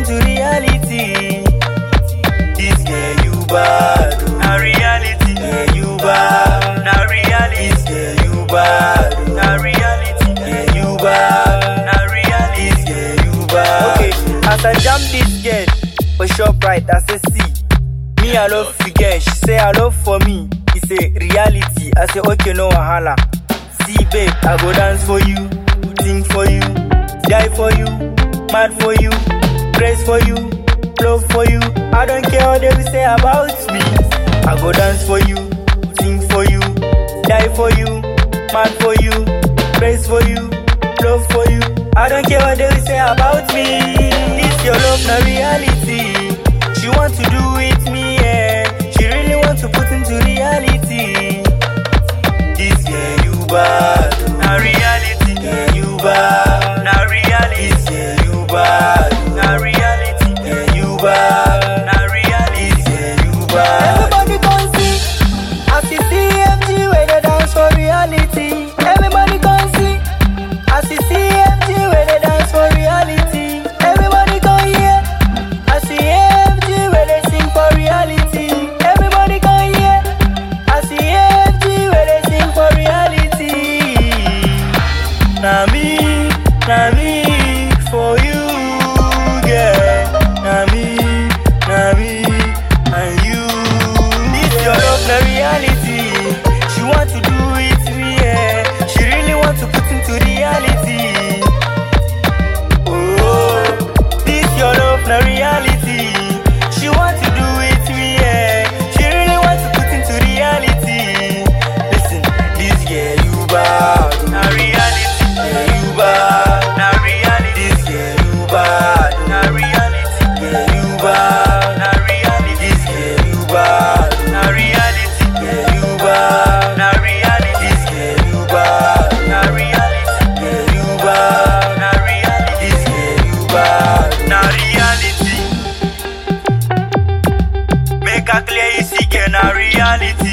into reality. This girl you bad, Na reality, girl you bad. na reality, This girl you bad, na reality, girl you bad. na reality. This girl you bad. Okay, as I jam this girl for shop right, I say see. Me I love forget, she say I love for me. He say reality, I say okay no wahala. See babe, I go dance for you, sing for you, die for you, mad for you, praise for you, love for you. I don't care what they will say about me. I go dance for you, sing for you, die for you, mad for you, praise for you, love for you. I don't care what they will say about me. This your love, na reality. She want to do with me, yeah. She really want to put into reality. This girl you bad, Na reality, girl you bad. na reality, This girl you bad, na reality, girl you bad. na reality. This girl you bad. Everybody can see, as you see MG where they dance for reality. Everybody can see, as you see MG where they dance for reality. Everybody can hear, as you hear MG where they sing for reality. Everybody can hear, as you hear MG where they sing for reality. Na me for you, girl. Na me, and you. This your love, na reality. She want to do it to me, yeah. She really want to put into reality. Oh, this your love, na reality. She want to do it to me, yeah. She really want to put into reality. Listen, this girl you bad, na reality. Girl you bad, Na reality, this girl you bad. na reality, Girl you bad, na reality, this girl you bad. na reality, Girl you bad, na reality, this girl you bad. na reality, Girl you bad, na reality, this girl you bad. na reality. Make a clear you see, na reality.